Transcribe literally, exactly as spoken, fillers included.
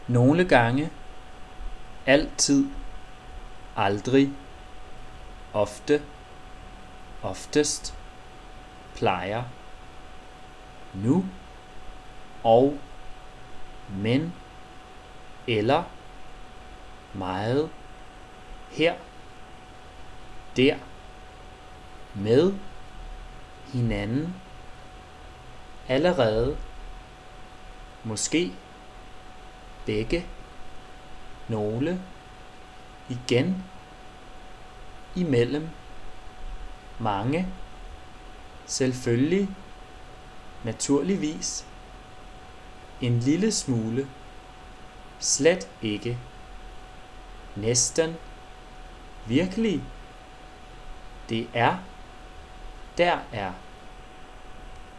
Nogle gange, altid, aldrig, ofte, oftest, plejer, nu og, men, eller, meget, her, der, med, hinanden, allerede, måske, begge, nogle, igen, imellem, mange, selvfølgelig, naturligvis, en lille smule, slet ikke, næsten, virkelig, det er, der er.